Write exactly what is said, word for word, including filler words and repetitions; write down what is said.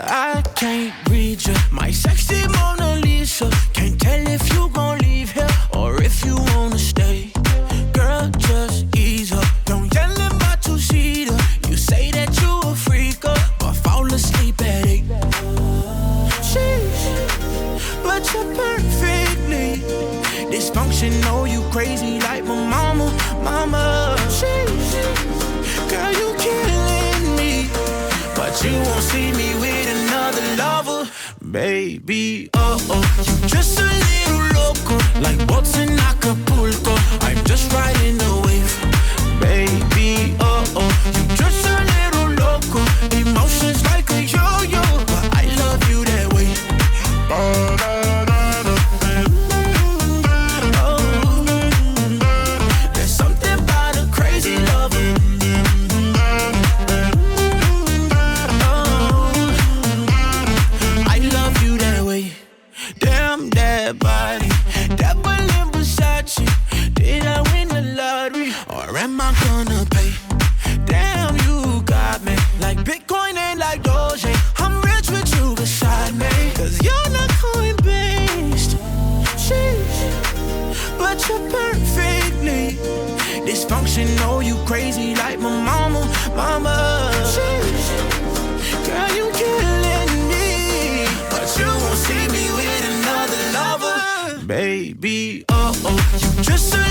I can't read you, my sexy Mona Lisa. Can't tell if you gon' leave here or if you wanna stay. Girl, just ease up, don't yell in my two-seater. You say that you a freaker, but fall asleep at eight. Sheesh, but you're perfectly dysfunctional, you crazy like my mama, mama. Sheesh, girl, you killing me, but you won't see me with another lover, baby. Oh oh, you just a little loco, like boats in Acapulco. I'm just riding the wave, baby. Oh oh, you just a little loco, emotions like a yo-yo, but I love you that way. Oh, there's something about a crazy lover. Damn that body, that Berlin Versace. Did I win the lottery, or am I gonna pay? Damn, you got me like Bitcoin and like Doge. I'm rich with you beside me, cause you're not coin-based. Sheesh, but you're perfectly dysfunctional, you crazy like my mama, mama. Sheesh, girl, you killing me, but you won't see me with another lover, baby. Oh oh, you just a